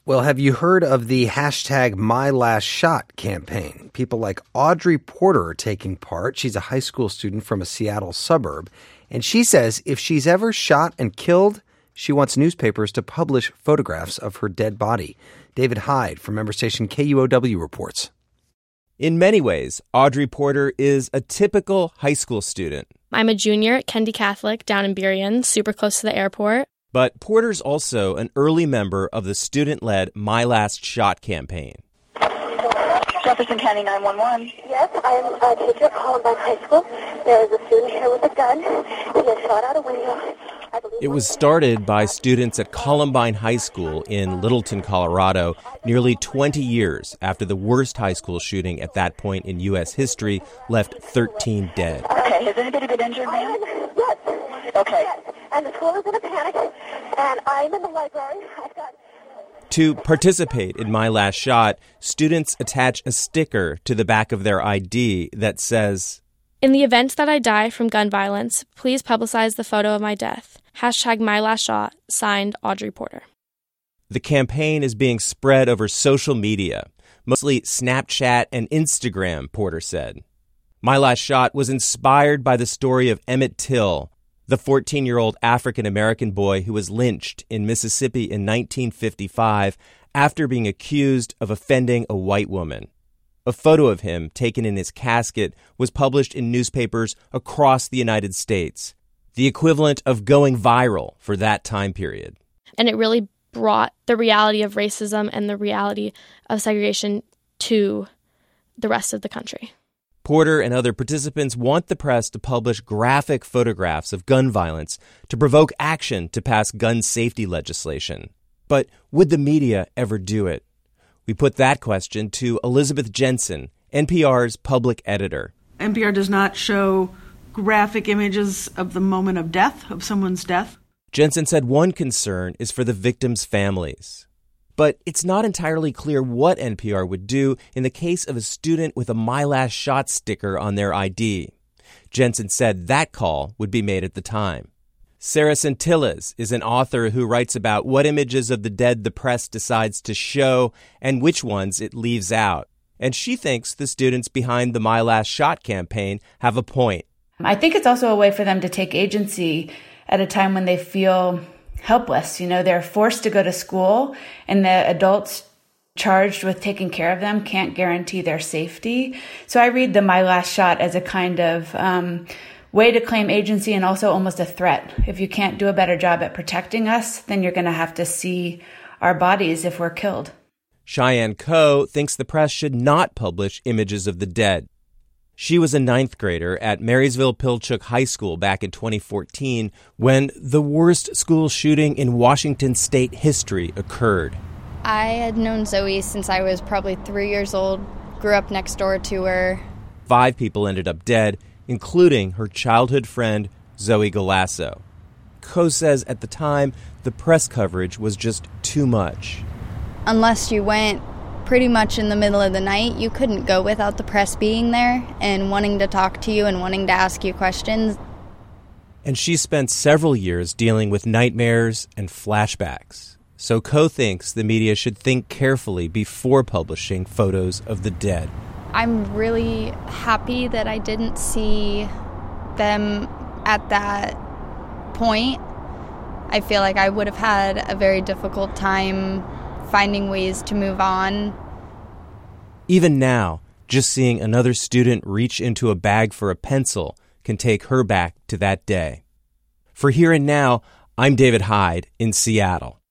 Well, have you heard of the hashtag #MyLastShot campaign? People like Audrey Porter are taking part. She's a high school student from a Seattle suburb. And she says if she's ever shot and killed, she wants newspapers to publish photographs of her dead body. David Hyde from member station KUOW reports. In many ways, Audrey Porter is a typical high school student. I'm a junior at Kendi Catholic down in Burien, super close to the airport. But Porter's also an early member of the student-led My Last Shot campaign. Jefferson County 911. Yes, I am a teacher at Columbine High School. There is a student here with a gun. He has shot out a window. It was started by students at Columbine High School in Littleton, Colorado, nearly 20 years after the worst high school shooting at that point in U.S. history left 13 dead. Okay, has anybody been injured, ma'am? Yes. Okay. Yes. And the school is in a panic, and I'm in the library. To participate in My Last Shot, students attach a sticker to the back of their ID that says, "In the event that I die from gun violence, please publicize the photo of my death. Hashtag #MyLastShot, signed Audrey Porter." The campaign is being spread over social media, mostly Snapchat and Instagram, Porter said. My Last Shot was inspired by the story of Emmett Till, the 14-year-old African-American boy who was lynched in Mississippi in 1955 after being accused of offending a white woman. A photo of him taken in his casket was published in newspapers across the United States, the equivalent of going viral for that time period. And it really brought the reality of racism and the reality of segregation to the rest of the country. Porter and other participants want the press to publish graphic photographs of gun violence to provoke action to pass gun safety legislation. But would the media ever do it? We put that question to Elizabeth Jensen, NPR's public editor. NPR does not show graphic images of the moment of death, of someone's death. Jensen said one concern is for the victims' families. But it's not entirely clear what NPR would do in the case of a student with a My Last Shot sticker on their ID. Jensen said that call would be made at the time. Sarah Centillas is an author who writes about what images of the dead the press decides to show and which ones it leaves out. And she thinks the students behind the My Last Shot campaign have a point. I think it's also a way for them to take agency at a time when they feel helpless. You know, they're forced to go to school, and the adults charged with taking care of them can't guarantee their safety. So I read the My Last Shot as a kind of way to claim agency and also almost a threat. If you can't do a better job at protecting us, then you're going to have to see our bodies if we're killed. Cheyenne Coe thinks the press should not publish images of the dead. She was a ninth grader at Marysville-Pilchuck High School back in 2014 when the worst school shooting in Washington state history occurred. I had known Zoe since I was probably 3 years old, grew up next door to her. 5 people ended up dead, including her childhood friend, Zoe Galasso. Coe says at the time, the press coverage was just too much. Unless you went pretty much in the middle of the night, you couldn't go without the press being there and wanting to talk to you and wanting to ask you questions. And she spent several years dealing with nightmares and flashbacks. So Coe thinks the media should think carefully before publishing photos of the dead. I'm really happy that I didn't see them at that point. I feel like I would have had a very difficult time finding ways to move on. Even now, just seeing another student reach into a bag for a pencil can take her back to that day. For Here and Now, I'm David Hyde in Seattle.